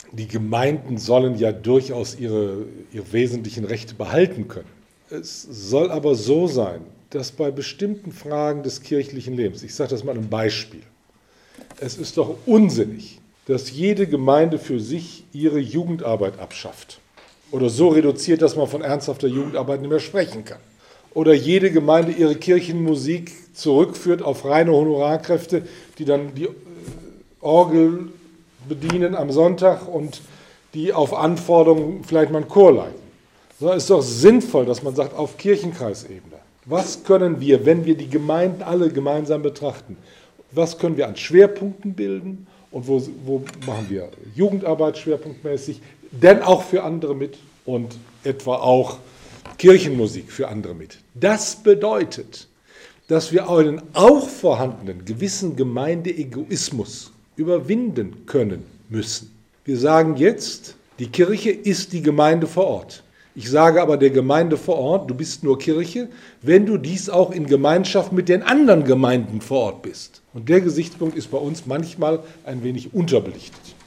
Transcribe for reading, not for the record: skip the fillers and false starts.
die Gemeinden sollen ja durchaus ihre wesentlichen Rechte behalten können. Es soll aber so sein, dass bei bestimmten Fragen des kirchlichen Lebens, ich sage das mal ein Beispiel, es ist doch unsinnig, dass jede Gemeinde für sich ihre Jugendarbeit abschafft oder so reduziert, dass man von ernsthafter Jugendarbeit nicht mehr sprechen kann. Oder jede Gemeinde ihre Kirchenmusik zurückführt auf reine Honorarkräfte, die dann die Orgel bedienen am Sonntag und die auf Anforderung vielleicht mal einen Chor leiten. So ist doch sinnvoll, dass man sagt, auf Kirchenkreisebene, was können wir, wenn wir die Gemeinden alle gemeinsam betrachten, was können wir an Schwerpunkten bilden und wo machen wir Jugendarbeit schwerpunktmäßig, denn auch für andere mit und etwa auch Kirchenmusik für andere mit. Das bedeutet, dass wir einen auch vorhandenen gewissen Gemeindeegoismus überwinden können müssen. Wir sagen jetzt, die Kirche ist die Gemeinde vor Ort. Ich sage aber der Gemeinde vor Ort, du bist nur Kirche, wenn du dies auch in Gemeinschaft mit den anderen Gemeinden vor Ort bist. Und der Gesichtspunkt ist bei uns manchmal ein wenig unterbelichtet.